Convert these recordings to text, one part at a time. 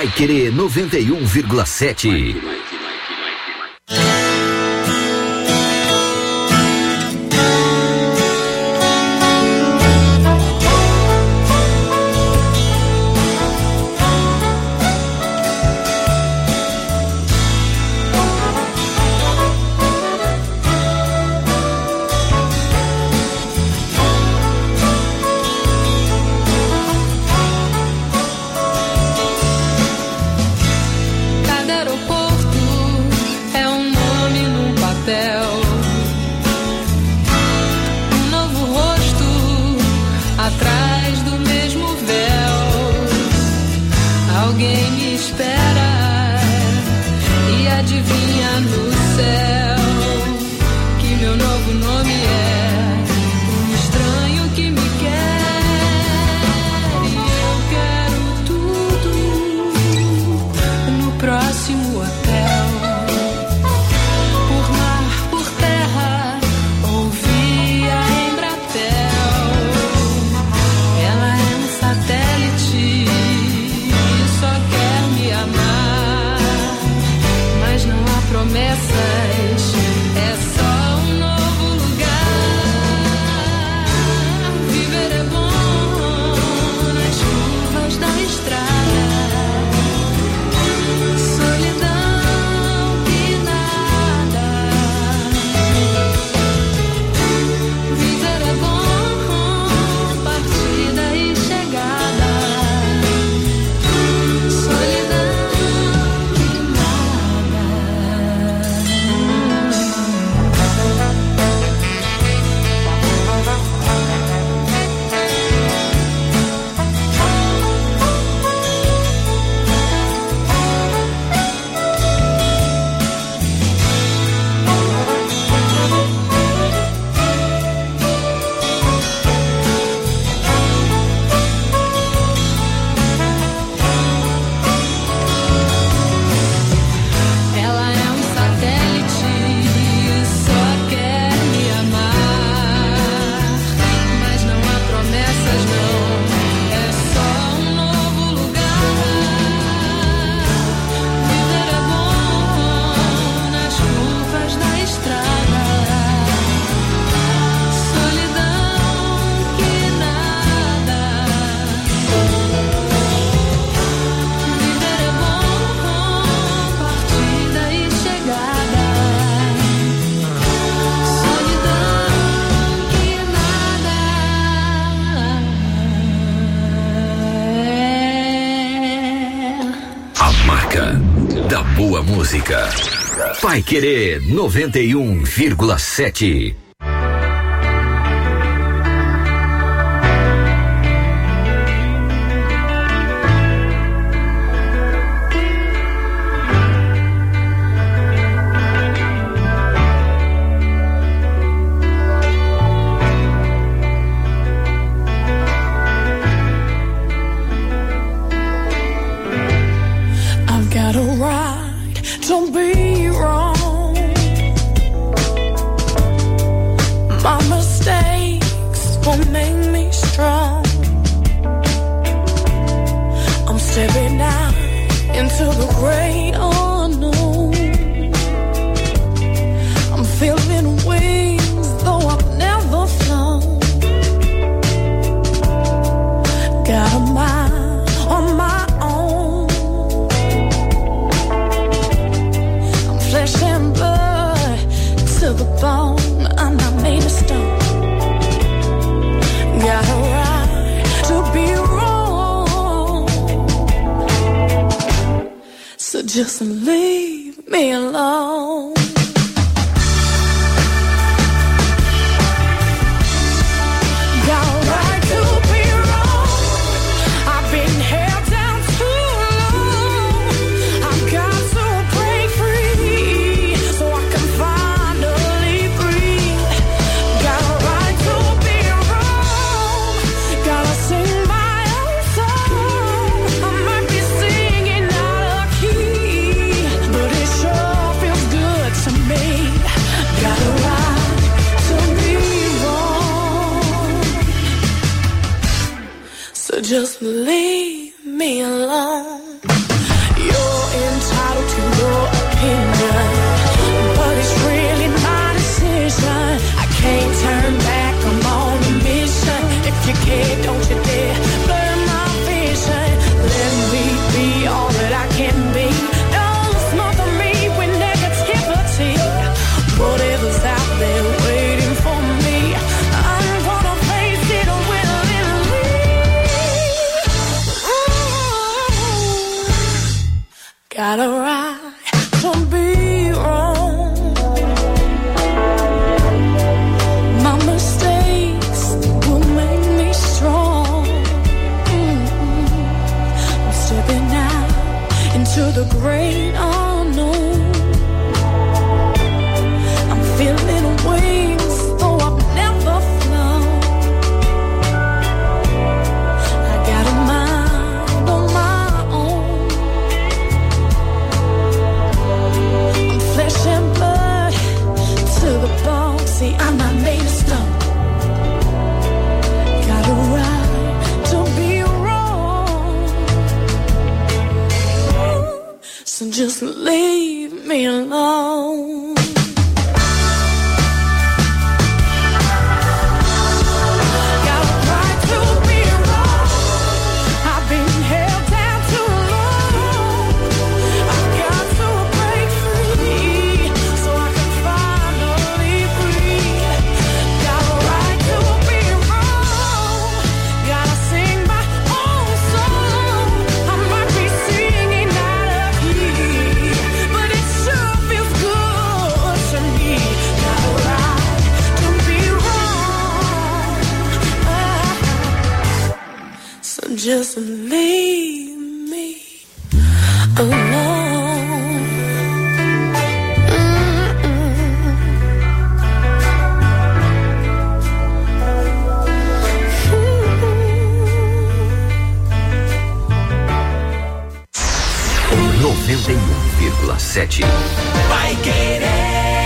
Paiquerê 91,7. Música Paiquerê 91,7. Just leave me alone. Just leave me alone. got a right to be wrong. My mistakes will make me strong. I'm stepping out into the great unknown. I'm feeling wings, though I've never flown. I got a mind on my own. I'm flesh and blood to the bone. See, I'm not made of stone. Got a right to be wrong. So just leave me alone. Just leave me alone. O 91,7 Vai Querer.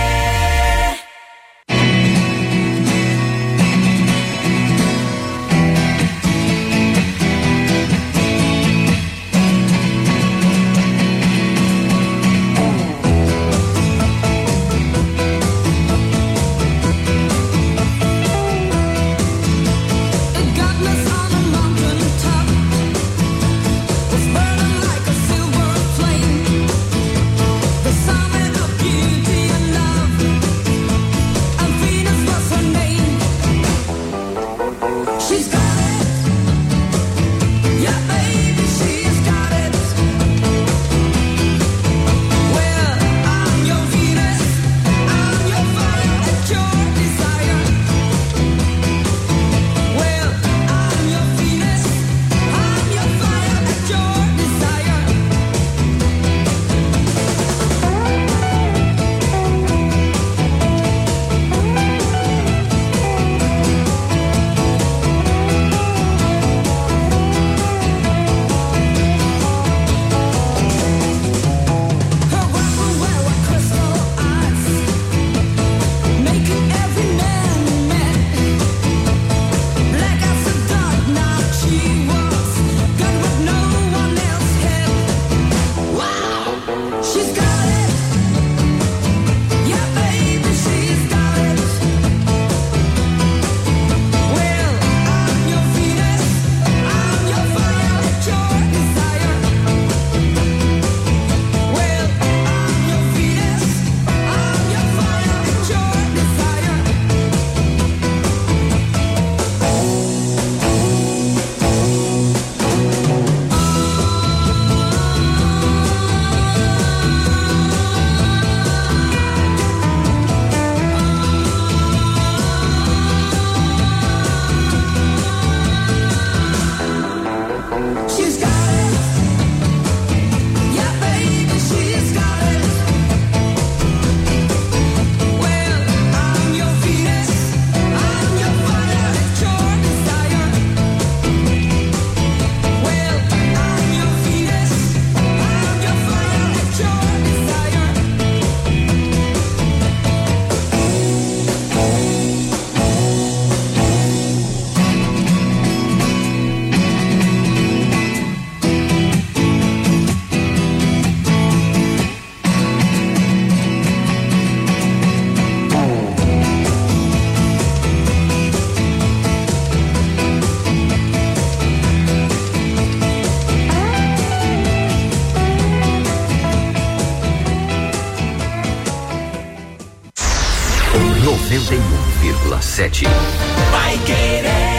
Vai Querer.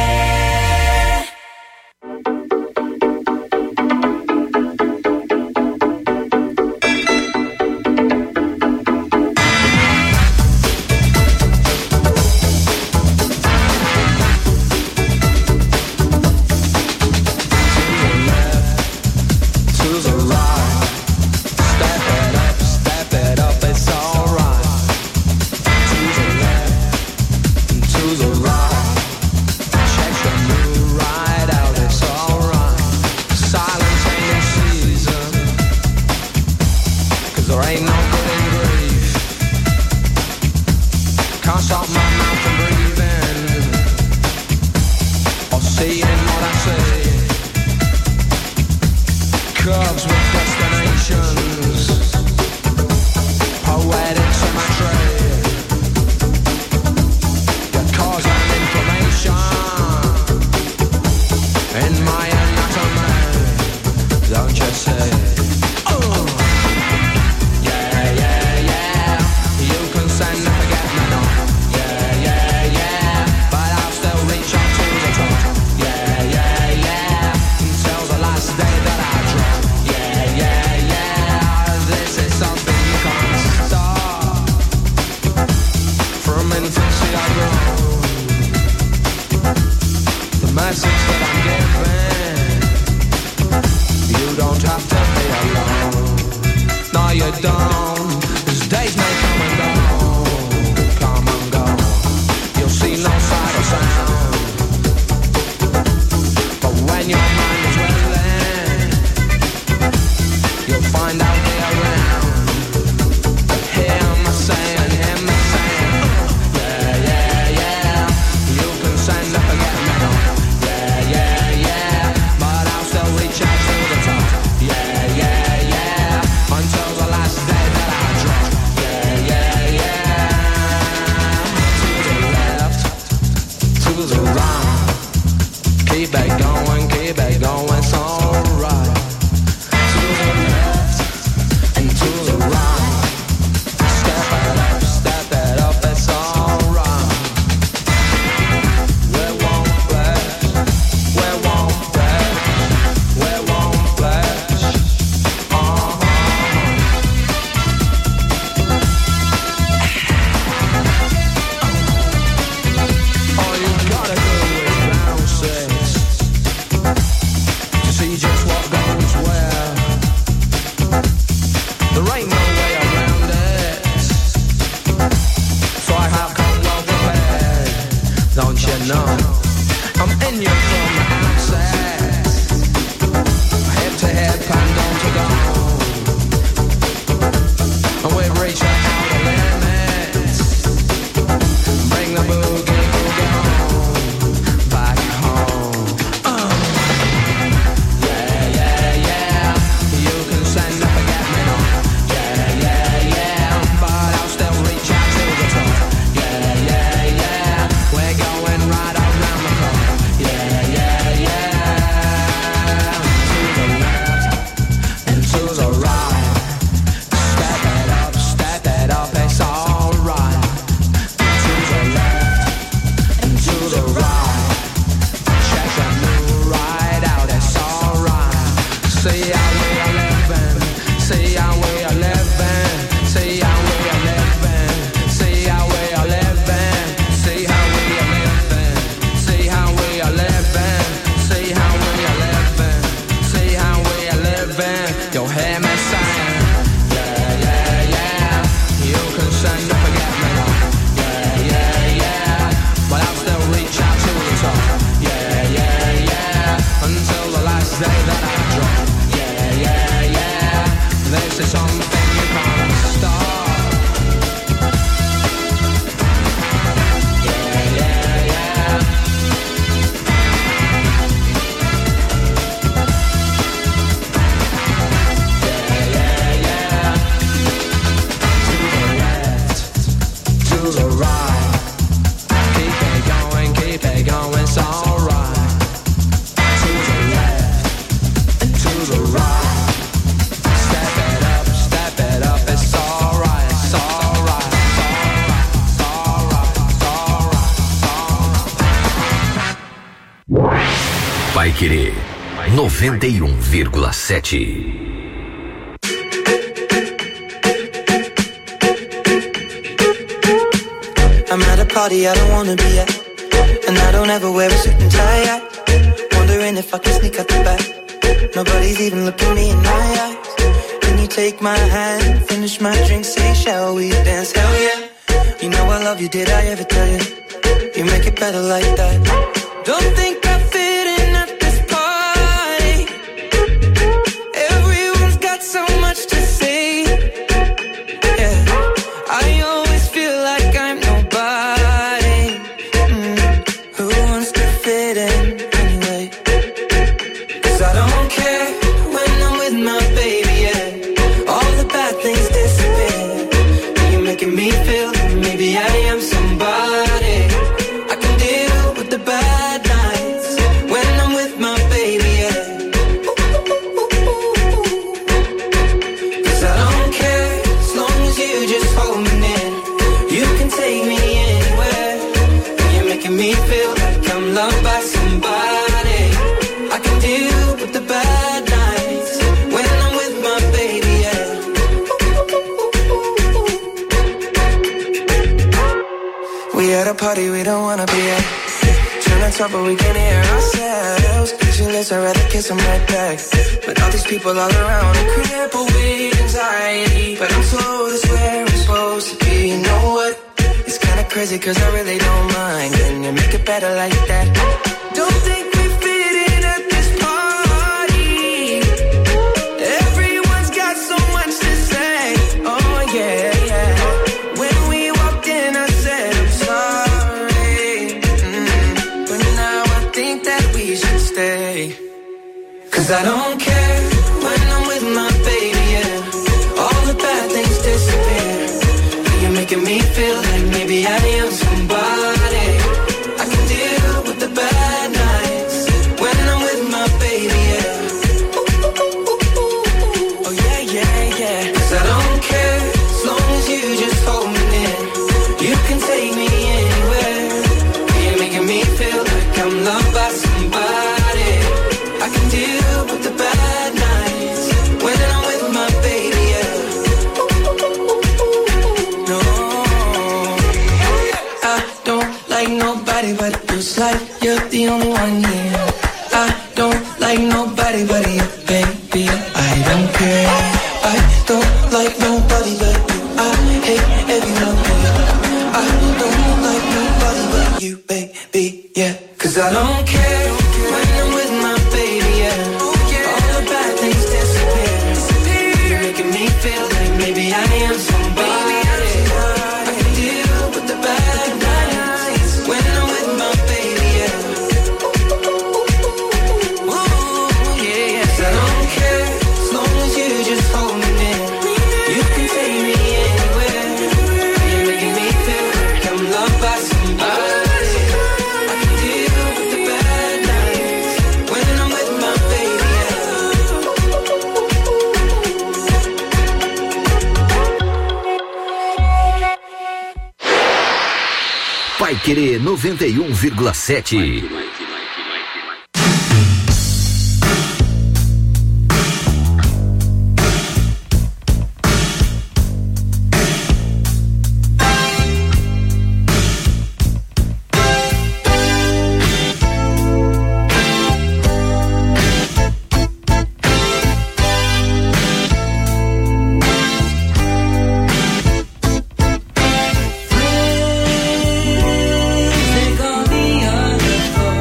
seeing what I see. Curves with destinations, poetic symmetry. Your cause and information in my anatomy, don't you see? Message that I'm giving, you don't have to be alone. No, you don't. 'Cause days may come and go, come and go. You'll see no sight or sound, but when your mind is willing, you'll find out they're around. Hear me saying, yeah, yeah, yeah. You can send a forget me not. Keep it going, it's alright. To the left and to the right. Step it up, it's alright. We won't flash, we won't flash, we won't flash. All you gotta do is bounce it. See just what goes where. There ain't no way around it, so I have come well prepared. Don't you know I'm in you from the outset. Head to head, condom to go, and we've reached our outer limits. Bring the boogie home, back home. Paiquerê 91,7. I'm at a party I don't wanna be at, and I don't ever wear a suit and tie. Wondering if I can sneak out the back. Nobody's even looking me in my eyes. Can you take my hand, finish my drink, say shall we dance? Hell yeah. You know I love you, did I ever tell you? You make it better like that. Don't think I fit in at this party. Everyone's got so much to say. Yeah, I always feel like I'm nobody. Who wants to fit in anyway? party we don't wanna be at. Trying to talk but we can hear ourselves. Pictureless, I'd rather kiss them right back. But all these people all around are crippled with anxiety. But I'm told it's where I'm supposed to be. You know what? It's kinda crazy cause I really don't mind. Can you make it better like that? Don't think we fit in at this party. Everyone's got so much to say. Oh yeah, yeah. When we walked in I said I'm sorry. But now I think that we should stay. Cause I don't care when I'm with my baby, yeah. All the bad things disappear. You're making me feel like maybe I am somebody. I can deal with the bad nights when I'm with my baby, yeah. Oh yeah, yeah, yeah. Cause I don't care as long as you just hold me near. You can take me anywhere. You're making me feel like I'm loved by somebody. I can deal with the bad nights when I'm with my baby, yeah. No, I don't like nobody but you. It's like you're the only one here. I don't like nobody but you, baby. I don't care. I don't like nobody but you. I hate everyone here. I don't like nobody but you, baby, yeah. Cause I don't care when I'm with my baby, yeah. All the bad things disappear. You're making me feel like maybe I am somebody. I can deal with the bad nights when I'm with my baby, yeah. Ooh, yeah, yeah. 'Cause I don't care as long as you just hold me near. You can take me anywhere. You're making me feel like I'm loved by somebody. I can deal with the bad nights when I'm with my baby, yeah. Paiquerê 91,7. Take all the other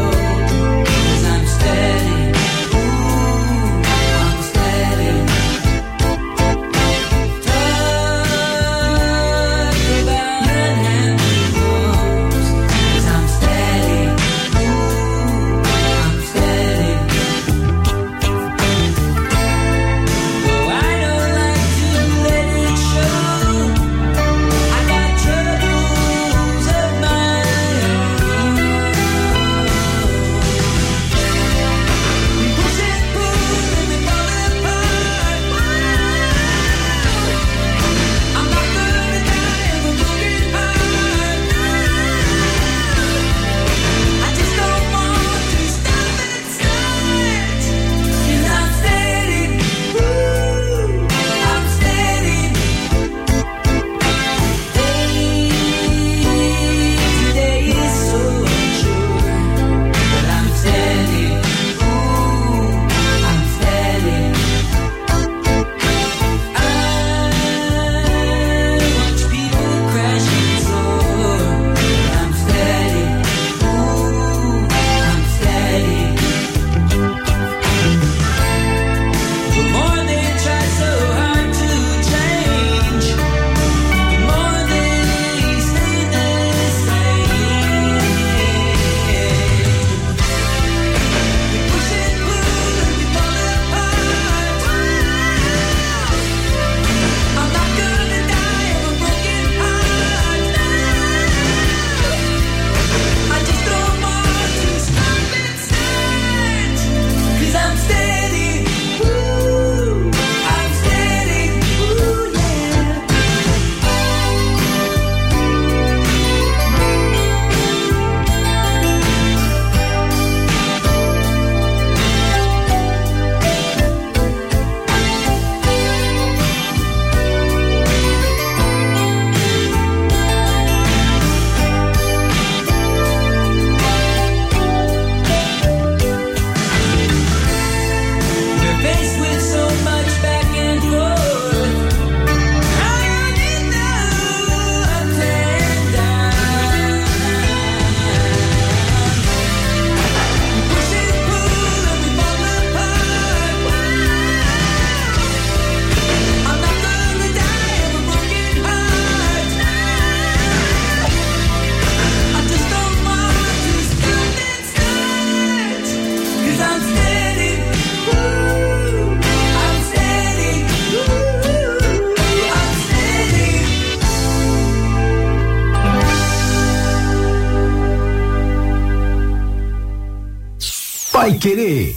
Paiquerê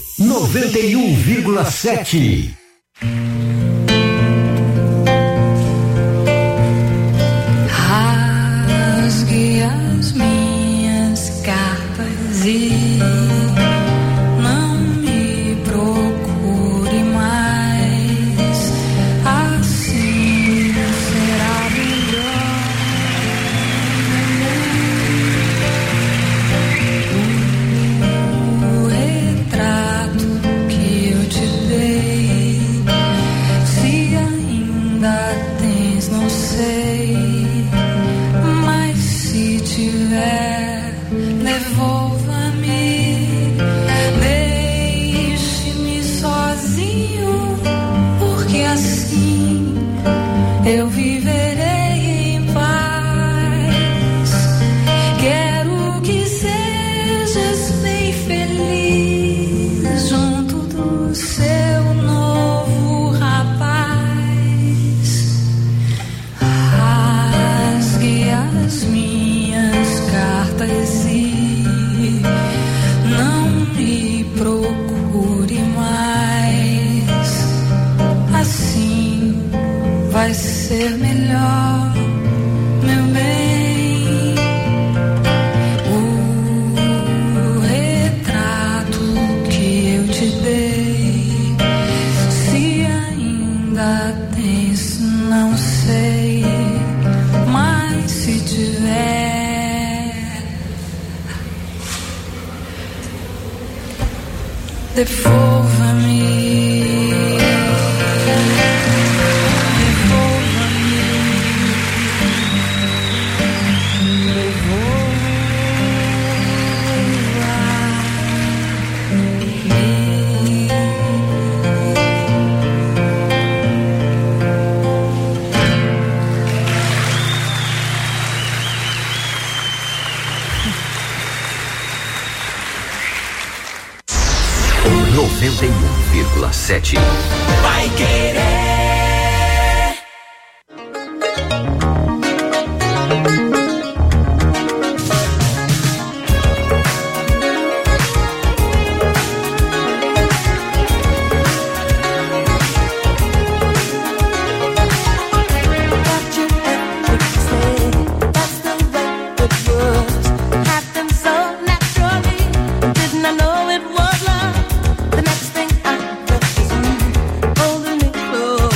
91,7. Rasgue as minhas cartas e não me procure mais. Assim será melhor. O retrato que eu te dei, se ainda tens, não sei. Mas se tiver, devolva-me. Deixe-me sozinho, porque assim eu viverei em paz. Quero que sejas bem feliz junto do seu novo rapaz. Rasgue as minhas cartas e não me procure mais. Assim vai ser melhor, meu bem. O retrato que eu te dei, se ainda tens, não sei. Mas se tiver, devolva-me. O 91,7. Paiquerê. Know it was love. The next thing I felt was you holding me close.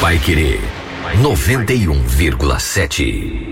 Paiquerê 91,7.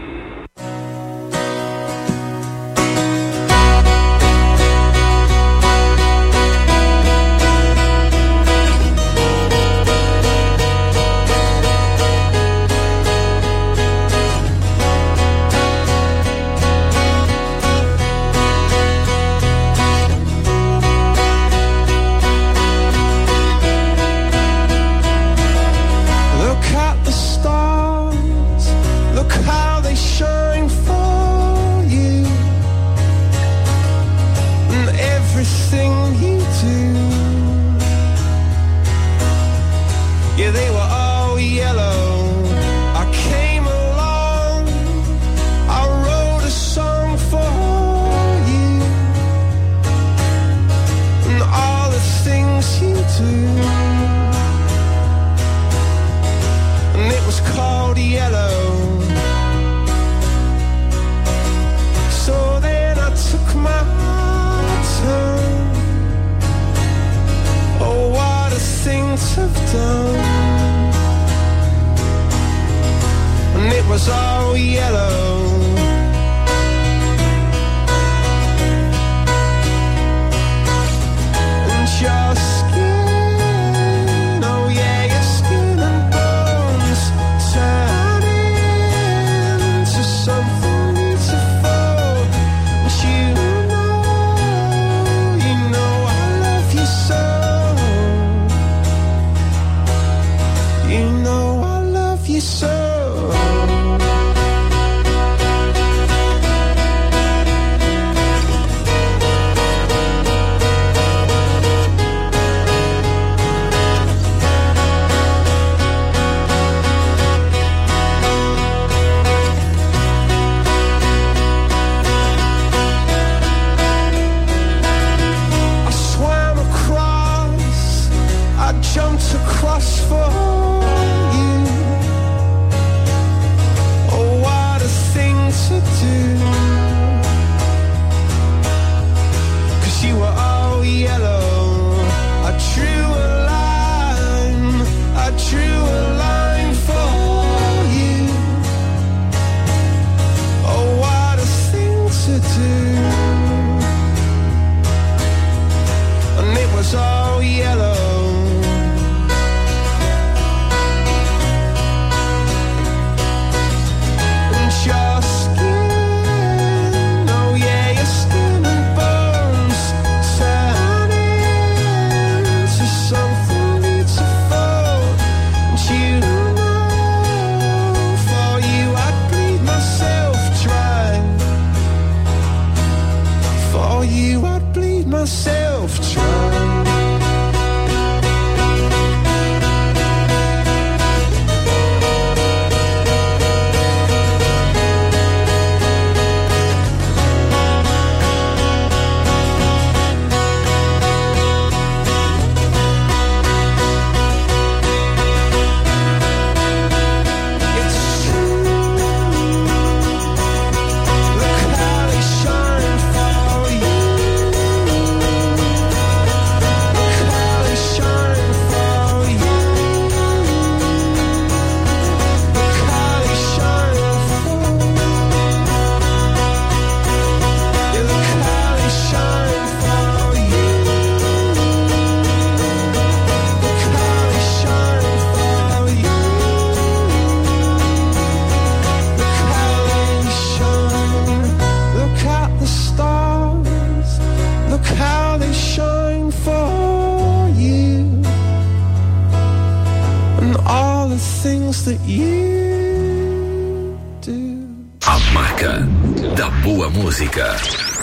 A marca da boa música.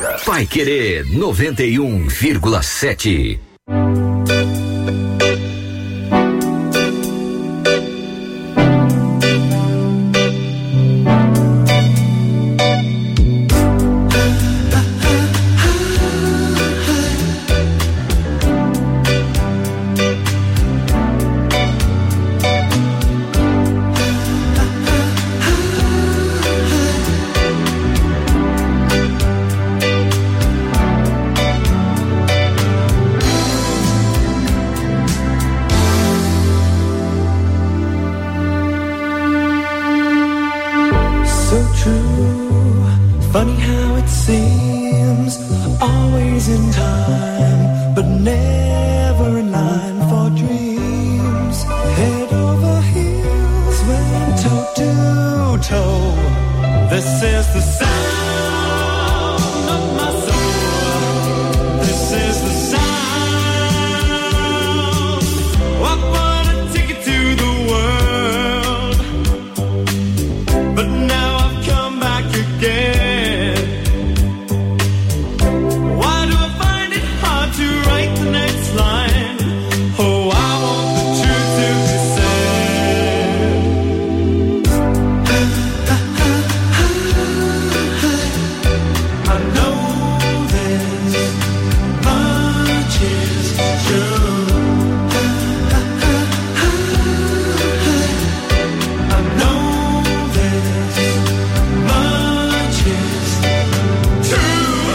Paiquerê 91,7. always in time, but never in line for dreams. Head over heels, went toe to toe. This is the sound of my soul. This is the sound. I wanna take it to the world, but now I've come back again. Why do I find it hard to write the next line? Oh, I want the truth to be said. I know this much is true. I know this much is true.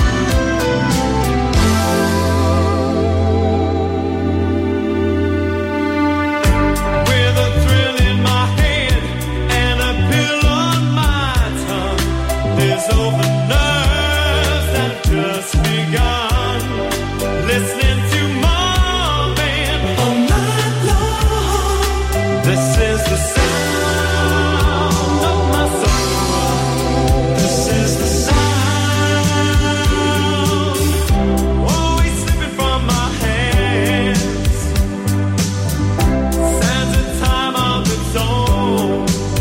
With a thrill in my head and a pill on my tongue, there's over nerves that have just begun. Listening to Marvin all night long. This is the sound of my soul. This is the sound. Always slipping from my hands. Stands a time of its own.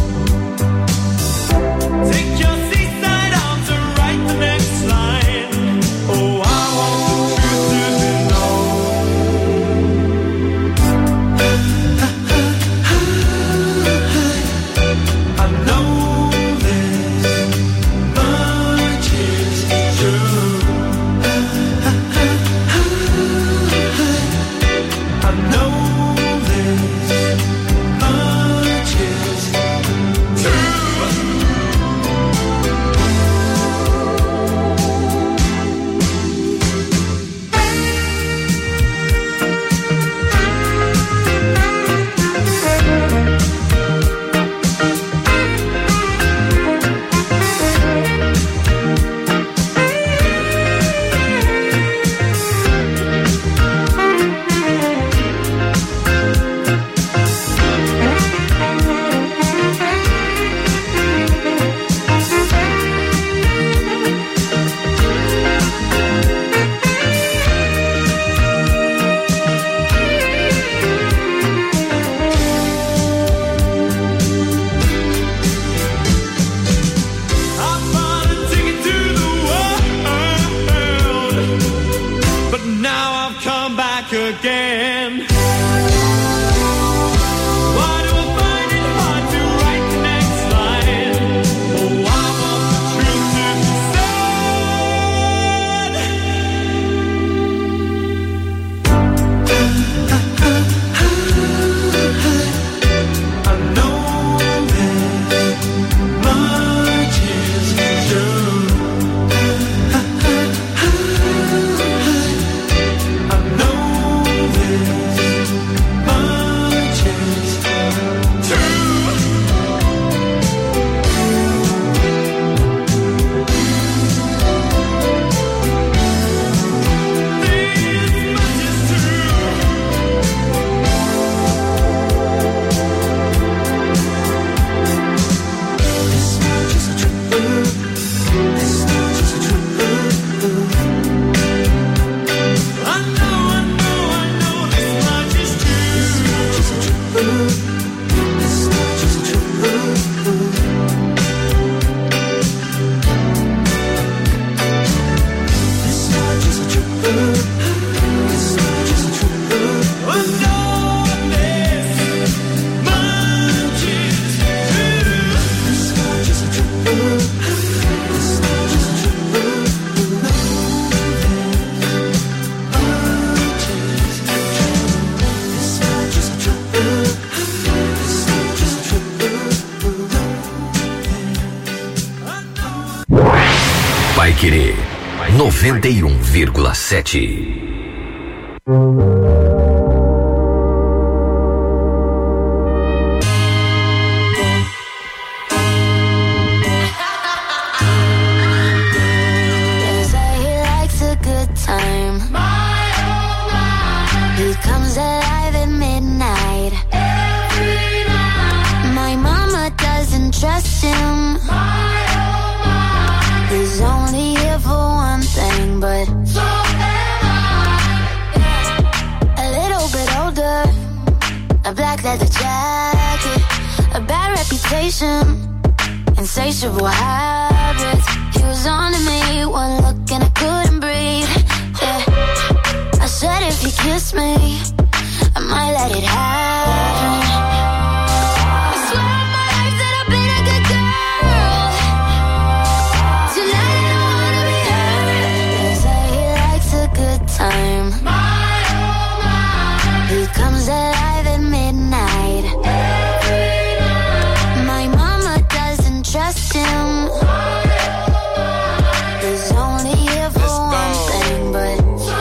Take your seaside out to write the next line. Oh, I want the truth to be known. I know this much is true. I know this much is true. I bought a ticket to the world, but now I've come back again. Why do I find it hard to write the next line? Oh, I want the truth to be said. I know this much is true. I know this much is true. This much is true. This much is true. This much is true. I know this much is true. This much is true. This much is true. This much is true. I know this much is true. This much is true. This much is true. This much is true. Paiquerê 91,7. They say he likes a good time. leather jacket, a bad reputation, insatiable habits. He was on to me, one look and I couldn't breathe. Yeah. I said if you kiss me, I might let it happen. I swear on my life that I've been a good girl. Tonight I don't wanna be hurt. They say he likes a good time. My oh my. He comes alive at midnight. Every night. My mama doesn't trust him. He's only here for one thing, but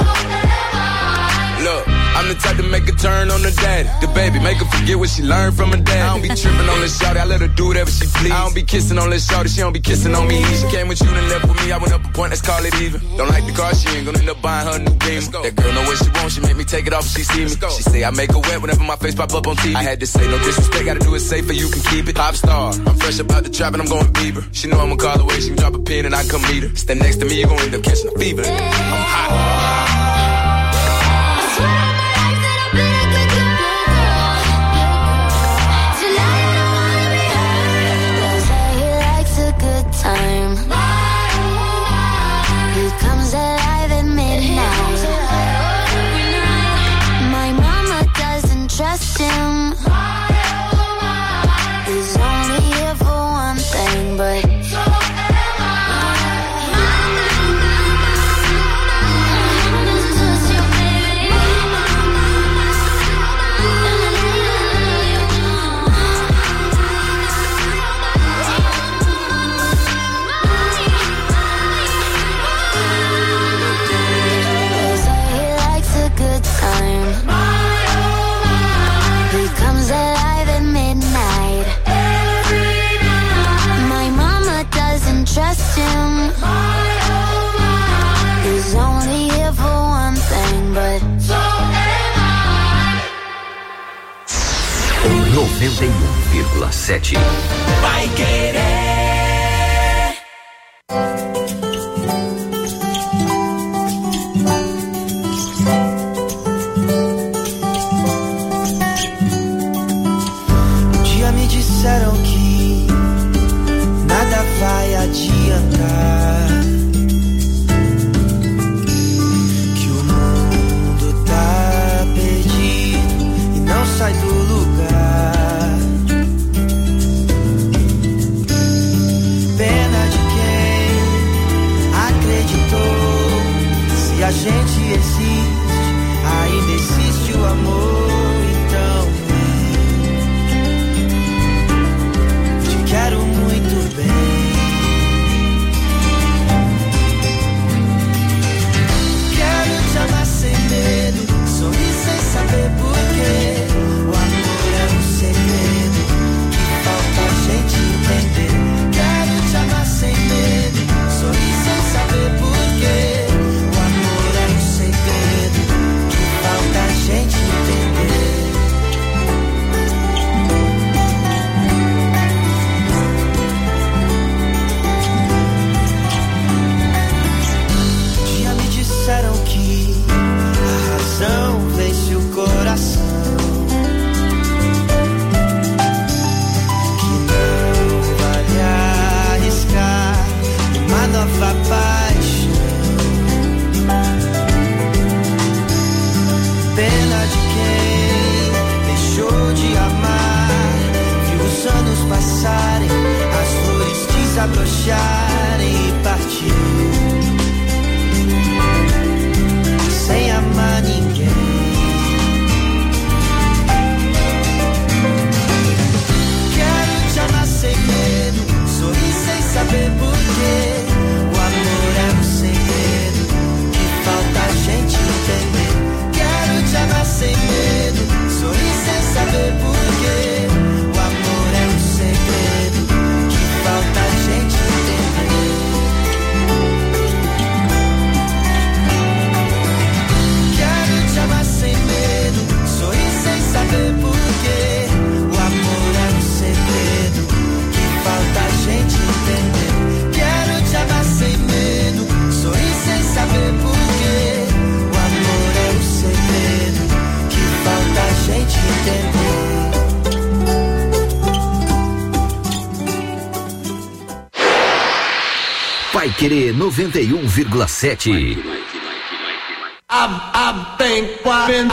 look, I'm the type to make a turn on the daddy. The baby, make her forget what she learned from her dad. I don't be tripping on this shawty, I let her do whatever she please. I don't be kissing on this shawty, she don't be kissing on me. She came with you and left with me, I went up a point, let's call it even. Don't like the car, she ain't gonna end up buying her a new Beamer. That girl know what she wants, she make me take it off if she see me. She say I make her wet whenever my face pop up on TV. I had to say no disrespect, gotta do it safer, you can keep it. Pop star, I'm fresh up out the trap and I'm going Bieber. She know I'ma call away, she can drop a pin and I come meet her. Stand next to me, you gon' end up catching a fever. I'm hot. Time. He comes alive at midnight. My mama doesn't trust him. He's only here for one thing, but trust him. He's only here for one thing, but so am I. 91,7 Vai querer. Um dia me disseram que nada vai adiantar, que o mundo tá perdido e não sai do lugar. Pena de quem acreditou. Se a gente existe, ainda existe o amor. Então te quero muito bem. Quero te amar sem medo, sorrir sem saber porquê. O amor é um segredo que falta a gente entender. Quero te amar sem medo, sorrir sem saber porquê. O amor é um segredo que falta a gente entender. Disseram que a razão vence o coração, que não vale arriscar uma nova paixão. Pena de quem deixou de amar, viu os anos passarem, as flores desabrocharem e partiu sem amar ninguém. Quero te amar sem medo, sorrir sem saber porquê. O amor é um segredo que falta a gente entender. Quero te amar sem medo, sorrir sem saber porquê. O amor é um segredo que falta a gente entender. Querer 91,7. I've been watching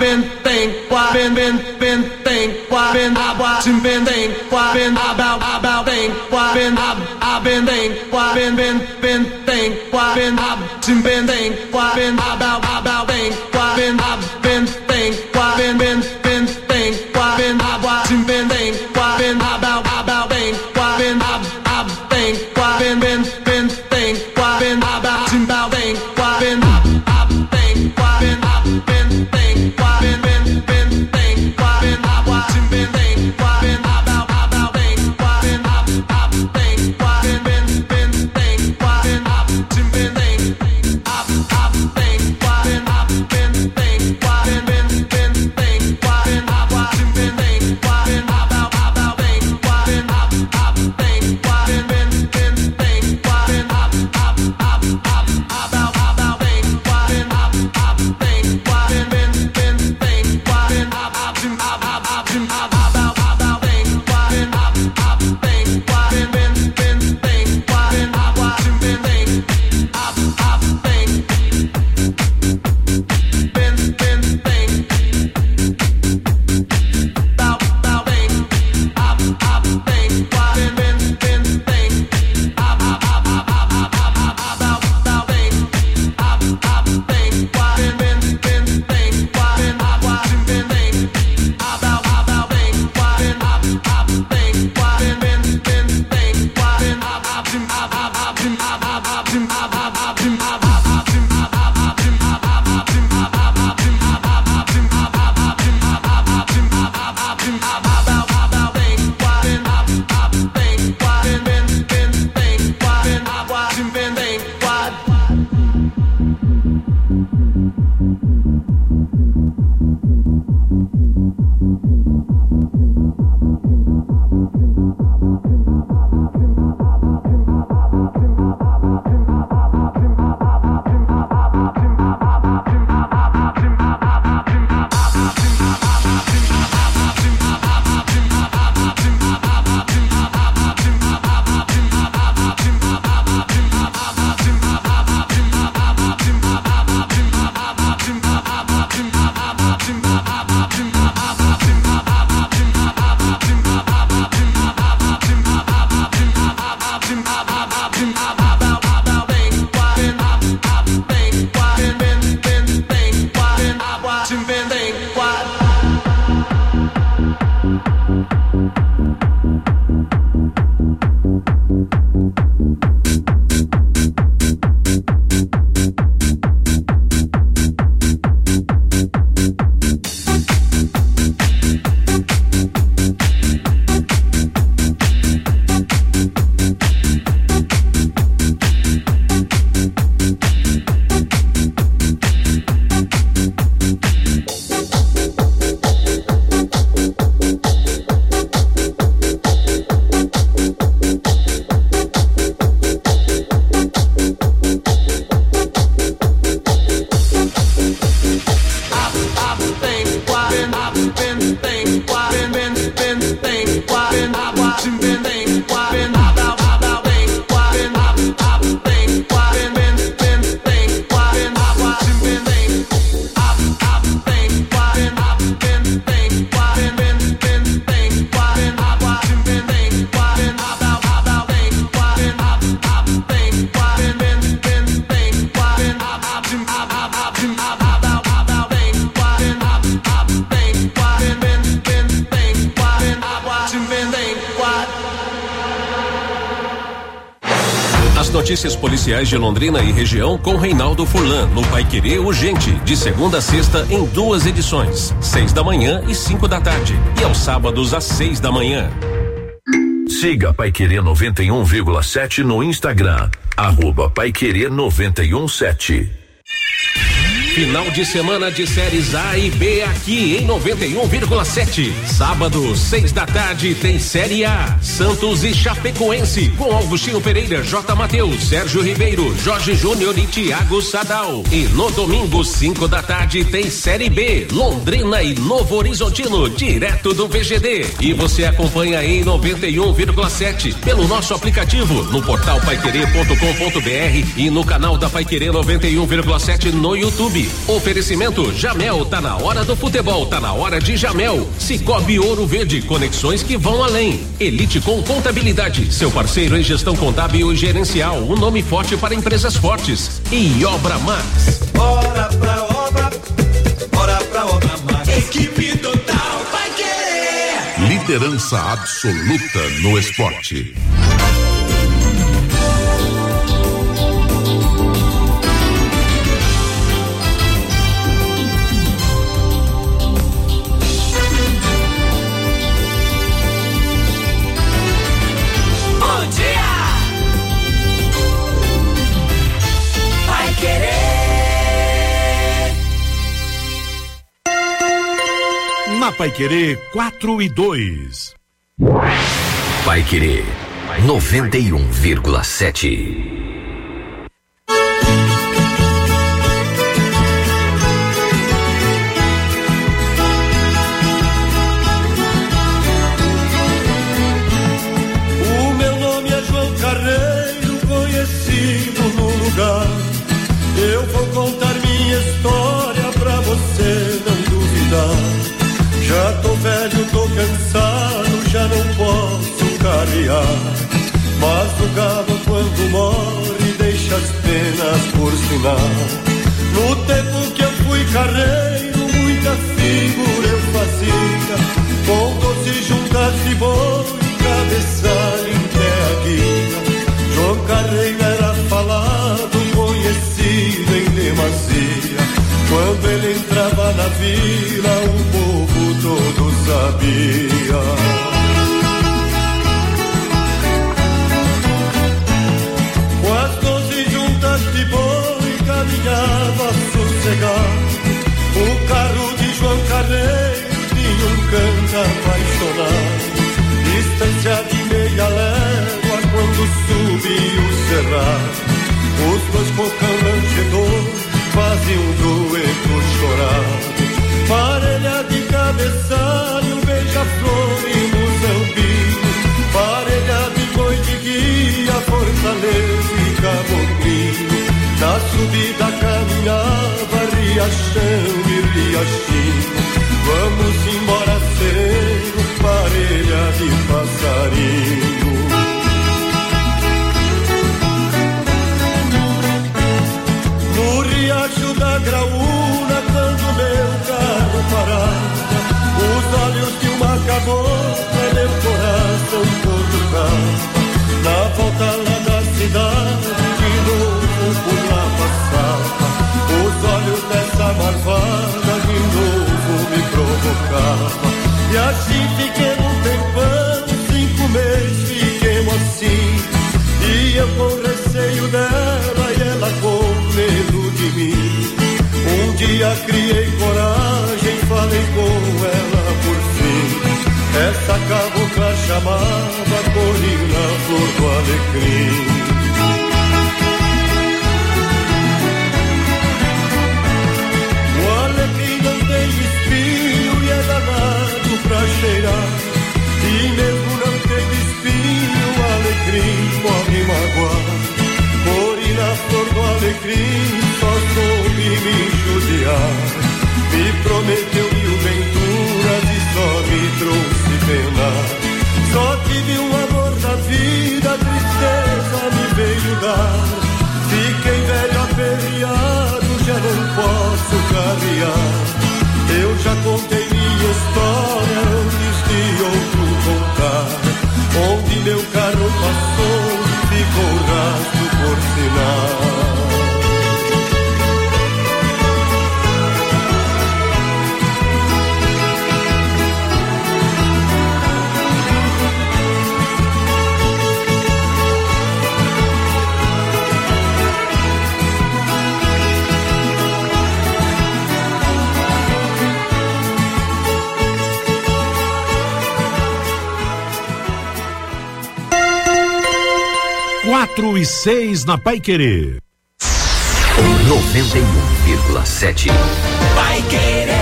Notícias policiais de Londrina e região com Reinaldo Furlan no Paiquerê Urgente, de segunda a sexta em 2 edições, 6 da manhã e 5 da tarde, e aos sábados às 6 da manhã. Siga Paiquerê 91,7 no Instagram, @Paiquerê 91,7. Final de semana de séries A e B aqui em 91,7. Sábado, 6 da tarde, tem Série A. Santos e Chapecoense, com Augustinho Pereira, J. Mateus, Sérgio Ribeiro, Jorge Júnior e Thiago Sadal. E no domingo, 5 da tarde, tem Série B. Londrina e Novo Horizontino, direto do VGD. E você acompanha em 91,7 pelo nosso aplicativo, no portal paiquerê.com.br e no canal da Paiquerê 91,7 no YouTube. Oferecimento Jamel, tá na hora do futebol, tá na hora de Jamel. Cicobi Ouro Verde, conexões que vão além. Elite com Contabilidade, seu parceiro em gestão contábil e gerencial, um nome forte para empresas fortes. E Obra Max. Bora pra obra Max. Equipe total vai querer. Liderança absoluta no esporte. Na Paiquerê 4:2. Paiquerê 91,7. O meu nome é João Carreiro, conhecido no lugar. Eu vou contar minha história pra você não duvidar. Já tô velho, tô cansado, já não posso carrear. Mas o gado quando morre deixa as penas por sinal. No tempo que eu fui carreiro, muita figura eu fazia. Com 12 juntas de boi, cabeçalho em pé a guia. João Carreiro era falado, conhecido em demasia. Quando ele entrava na vila, o povo todo sabia. Com as 12 juntas de boi caminhava sossegado. O carro de João Carreiro tinha um canto apaixonado. Distância de meia légua quando subiu o cerrado. Os dois bocão lanchedor fazia um dueto chorado. Parelha de cabeçalho, beija-flor e muzambinho. Parelha de boi de guia, fortaleza e caboclinho. Na subida caminhava riachão e riachinho. Vamos embora sereno, parelha de passarinho. No riacho da Graúna, quando meu carro parava, os olhos de uma cabocla, meu coração tocava. Na volta lá da cidade, de novo por lá passava. Os olhos dessa marvada, de novo me provocava. E assim fiquei um tempão, 5 meses fiquemos assim. E eu com receio dela e ela com medo de mim. Um dia criei coragem, falei com ela por fim. Essa cabocla chamava Corina, flor do alecrim. O alecrim não tem espinho e é danado pra cheirar. E mesmo não tem espinho, o alecrim pode magoar. Corina, flor do alecrim, só soube me judiar. Me prometeu 1000 venturas e só me trouxe pena. Só tive um amor na vida, a tristeza me veio dar. Fiquei velho aperreado, já não posso carrear. Eu já contei minha história antes de outro contar. Onde meu carro passou, ficou rastro por sinal. 4 e 6 na Paiquerê. 91,7. Paiquerê.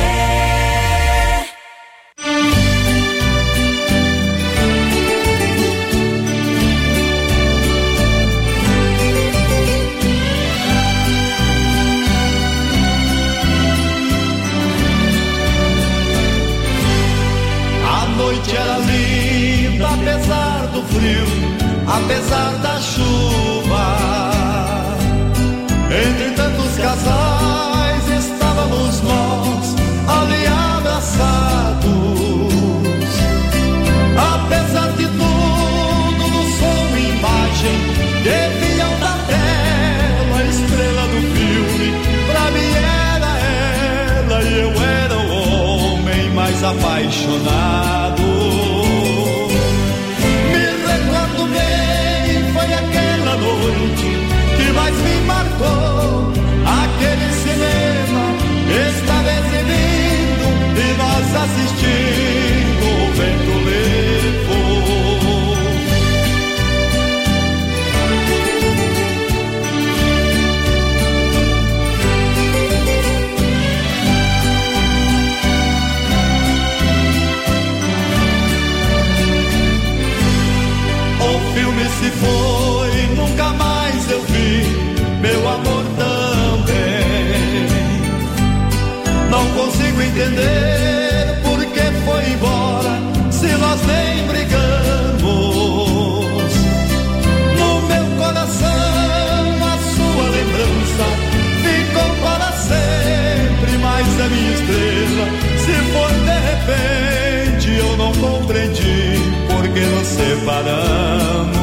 A noite era linda, apesar do frio, apesar da chuva. Entre tantos casais estávamos nós ali abraçados. Apesar de tudo, no som e imagem deviam da tela, a estrela do filme. Pra mim era ela e eu era o homem mais apaixonado. Me recordo bem, foi aquela noite que mais me marcou. Aquele cinema estava exibindo e nós assistindo, o vento levou. O filme se foi, nunca mais eu vi meu amor também. Não consigo entender por que foi embora, se nós nem brigamos. No meu coração a sua lembrança ficou para sempre, mas a minha estrela se foi de repente. Eu não compreendi por que nos separamos.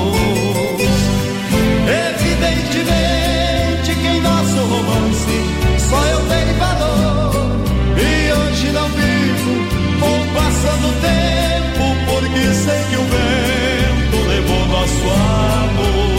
Evidentemente que em nosso romance só eu dei valor, e hoje não vivo, vou passando o tempo, porque sei que o vento levou nosso amor.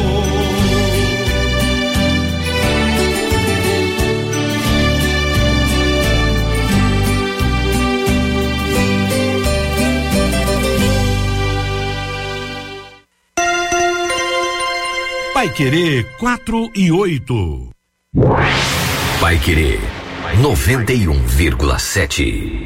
Paiquerê 4 e 8. Paiquerê 91,7.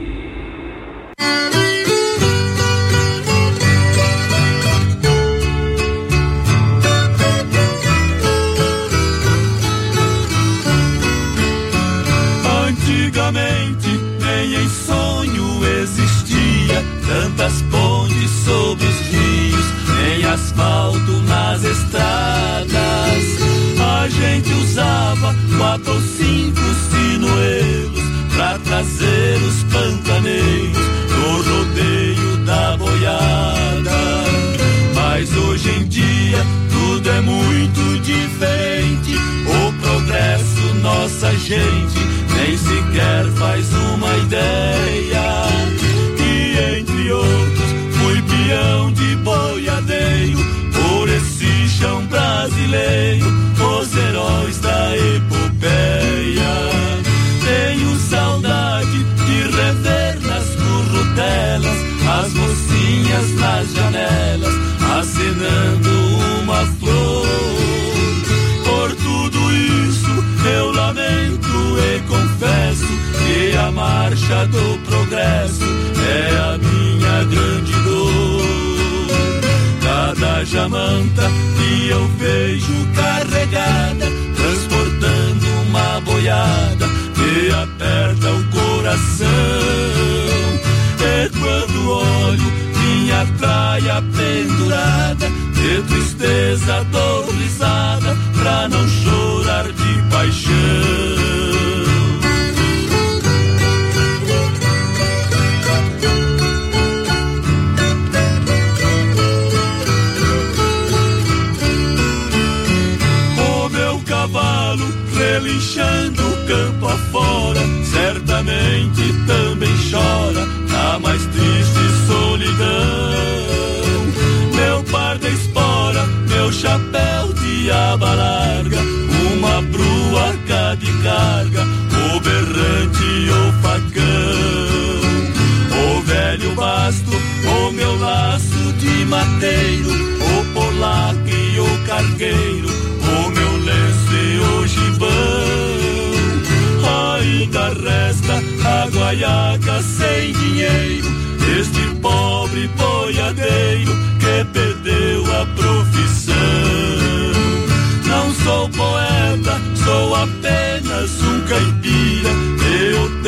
Antigamente nem em sonho existia tantas pontes sobre os rios, nem asfalto nas estradas. A gente usava 4 ou 5 sinuelos pra trazer os pantaneiros no rodeio da boiada. Mas hoje em dia tudo é muito diferente. O progresso, nossa gente nem sequer faz uma ideia. E entre outros fui peão de boiadeiro por esse chão brasileiro, os heróis da epopeia. Tenho saudade de rever nas currutelas as mocinhas nas janelas acenando uma flor. Por tudo isso eu lamento e confesso que a marcha do progresso é a minha grande dor. Cada jamanta que eu vejo carregada, transportando uma boiada, me aperta o coração. E quando olho minha praia pendurada, de tristeza dou risada pra não chorar de paixão. Relinchando o campo afora, certamente também chora a mais triste solidão. Meu par de espora, meu chapéu de aba larga, uma bruaca de carga, o berrante e o facão. O velho basto, o meu laço de mateiro, o polaco e o gaiaca sem dinheiro, este pobre